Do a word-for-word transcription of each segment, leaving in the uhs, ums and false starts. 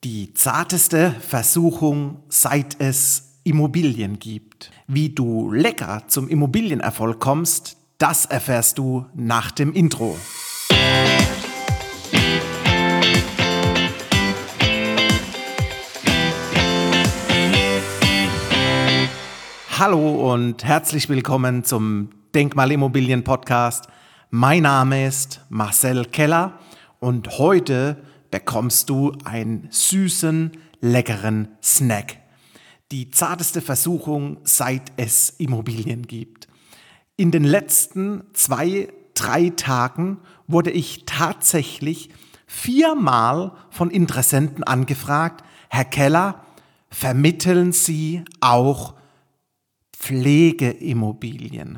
Die zarteste Versuchung, seit es Immobilien gibt. Wie du lecker zum Immobilienerfolg kommst, das erfährst du nach dem Intro. Hallo und herzlich willkommen zum Denkmalimmobilien-Podcast. Mein Name ist Marcel Keller und heute bekommst du einen süßen, leckeren Snack. Die zarteste Versuchung, seit es Immobilien gibt. In den letzten zwei, drei Tagen wurde ich tatsächlich viermal von Interessenten angefragt: Herr Keller, vermitteln Sie auch Pflegeimmobilien?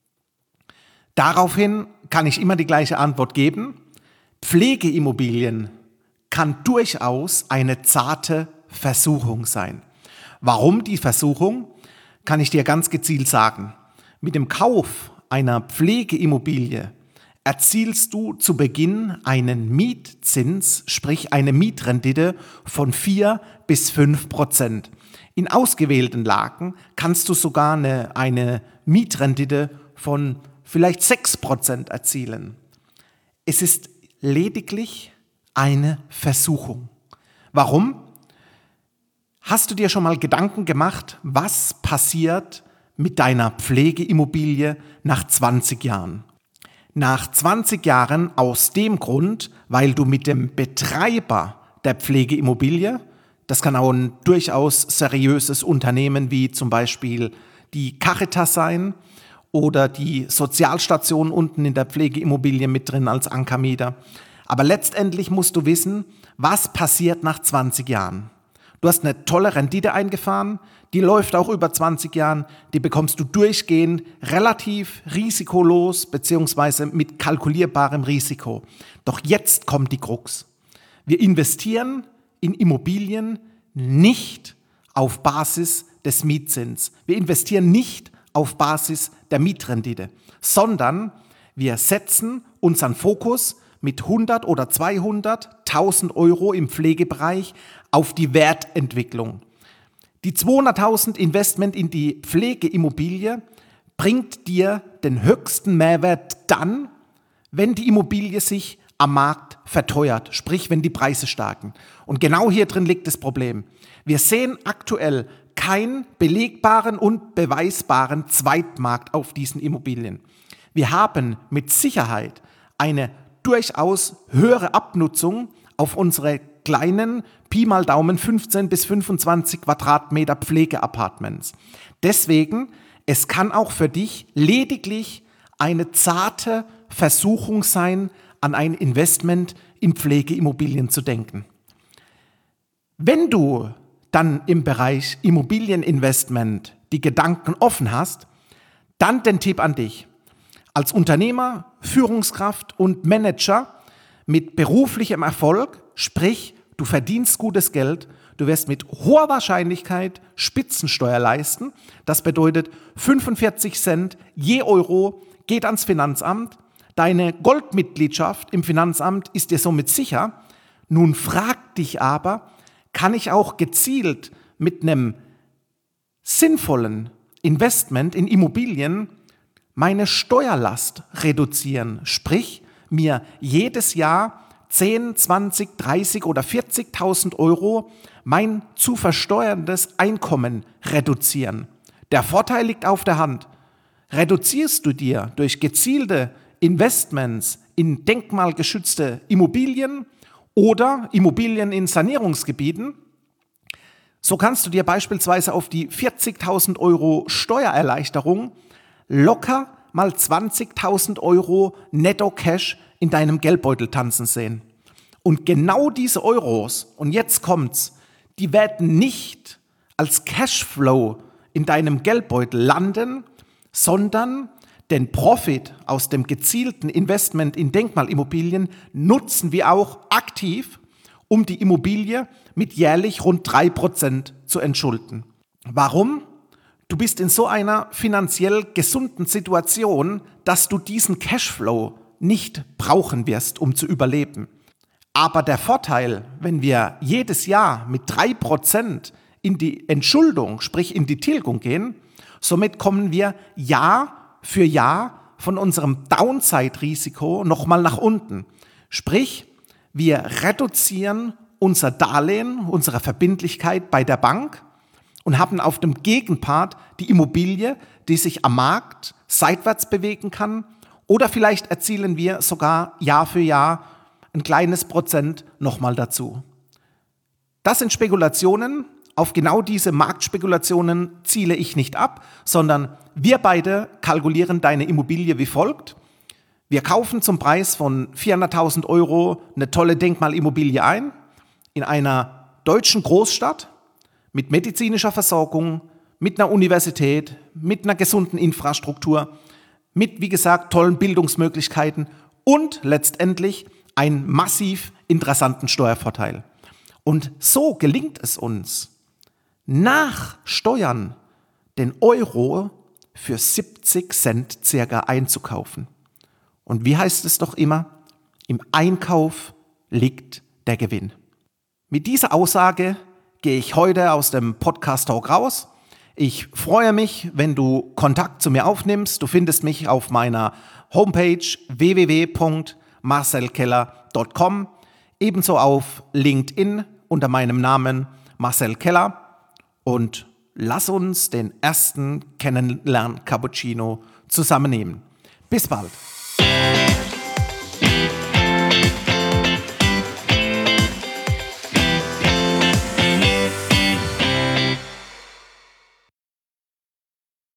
Daraufhin kann ich immer die gleiche Antwort geben: Pflegeimmobilien kann durchaus eine zarte Versuchung sein. Warum die Versuchung, kann ich dir ganz gezielt sagen. Mit dem Kauf einer Pflegeimmobilie erzielst du zu Beginn einen Mietzins, sprich eine Mietrendite von vier bis fünf Prozent. In ausgewählten Lagen kannst du sogar eine, eine Mietrendite von vielleicht sechs Prozent erzielen. Es ist lediglich eine Versuchung. Warum? Hast du dir schon mal Gedanken gemacht, was passiert mit deiner Pflegeimmobilie nach zwanzig Jahren? Nach zwanzig Jahren aus dem Grund, weil du mit dem Betreiber der Pflegeimmobilie, das kann auch ein durchaus seriöses Unternehmen wie zum Beispiel die Caritas sein oder die Sozialstation unten in der Pflegeimmobilie mit drin als Ankermieter. Aber letztendlich musst du wissen, was passiert nach zwanzig Jahren. Du hast eine tolle Rendite eingefahren, die läuft auch über zwanzig Jahren, die bekommst du durchgehend relativ risikolos beziehungsweise mit kalkulierbarem Risiko. Doch jetzt kommt die Krux. Wir investieren in Immobilien nicht auf Basis des Mietzins. Wir investieren nicht auf Basis der Mietrendite, sondern wir setzen unseren Fokus mit hundert oder zweihunderttausend Euro im Pflegebereich auf die Wertentwicklung. Die zweihunderttausend Investment in die Pflegeimmobilie bringt dir den höchsten Mehrwert dann, wenn die Immobilie sich am Markt verteuert, sprich wenn die Preise steigen. Und genau hier drin liegt das Problem. Wir sehen aktuell keinen belegbaren und beweisbaren Zweitmarkt auf diesen Immobilien. Wir haben mit Sicherheit eine durchaus höhere Abnutzung auf unsere kleinen, Pi mal Daumen fünfzehn bis fünfundzwanzig Quadratmeter Pflegeapartments. Deswegen, es kann auch für dich lediglich eine zarte Versuchung sein, an ein Investment in Pflegeimmobilien zu denken. Wenn du dann im Bereich Immobilieninvestment die Gedanken offen hast, dann den Tipp an dich. Als Unternehmer, Führungskraft und Manager mit beruflichem Erfolg, sprich, du verdienst gutes Geld, du wirst mit hoher Wahrscheinlichkeit Spitzensteuer leisten. Das bedeutet, fünfundvierzig Cent je Euro geht ans Finanzamt. Deine Goldmitgliedschaft im Finanzamt ist dir somit sicher. Nun frag dich aber, kann ich auch gezielt mit einem sinnvollen Investment in Immobilien meine Steuerlast reduzieren, sprich mir jedes Jahr zehn, zwanzig, dreißig oder vierzigtausend Euro mein zu versteuerndes Einkommen reduzieren. Der Vorteil liegt auf der Hand. Reduzierst du dir durch gezielte Investments in denkmalgeschützte Immobilien oder Immobilien in Sanierungsgebieten, so kannst du dir beispielsweise auf die vierzigtausend Euro Steuererleichterung locker mal zwanzigtausend Euro Netto-Cash in deinem Geldbeutel tanzen sehen. Und genau diese Euros, und jetzt kommt's, die werden nicht als Cashflow in deinem Geldbeutel landen, sondern den Profit aus dem gezielten Investment in Denkmalimmobilien nutzen wir auch aktiv, um die Immobilie mit jährlich rund drei Prozent zu entschulden. Warum? Du bist in so einer finanziell gesunden Situation, dass du diesen Cashflow nicht brauchen wirst, um zu überleben. Aber der Vorteil, wenn wir jedes Jahr mit drei Prozent in die Entschuldung, sprich in die Tilgung gehen, somit kommen wir Jahr für Jahr von unserem Downside-Risiko nochmal nach unten. Sprich, wir reduzieren unser Darlehen, unsere Verbindlichkeit bei der Bank und haben auf dem Gegenpart die Immobilie, die sich am Markt seitwärts bewegen kann, oder vielleicht erzielen wir sogar Jahr für Jahr ein kleines Prozent nochmal dazu. Das sind Spekulationen. Auf genau diese Marktspekulationen ziele ich nicht ab, sondern wir beide kalkulieren deine Immobilie wie folgt. Wir kaufen zum Preis von vierhunderttausend Euro eine tolle Denkmalimmobilie ein, in einer deutschen Großstadt mit medizinischer Versorgung, mit einer Universität, mit einer gesunden Infrastruktur, mit, wie gesagt, tollen Bildungsmöglichkeiten und letztendlich einen massiv interessanten Steuervorteil. Und so gelingt es uns, nach Steuern den Euro für siebzig Cent circa einzukaufen. Und wie heißt es doch immer? Im Einkauf liegt der Gewinn. Mit dieser Aussage gehe ich heute aus dem Podcast Talk raus. Ich freue mich, wenn du Kontakt zu mir aufnimmst. Du findest mich auf meiner Homepage w w w punkt marcel keller punkt com, ebenso auf LinkedIn unter meinem Namen Marcel Keller, und lass uns den ersten Kennenlern-Cappuccino zusammennehmen. Bis bald!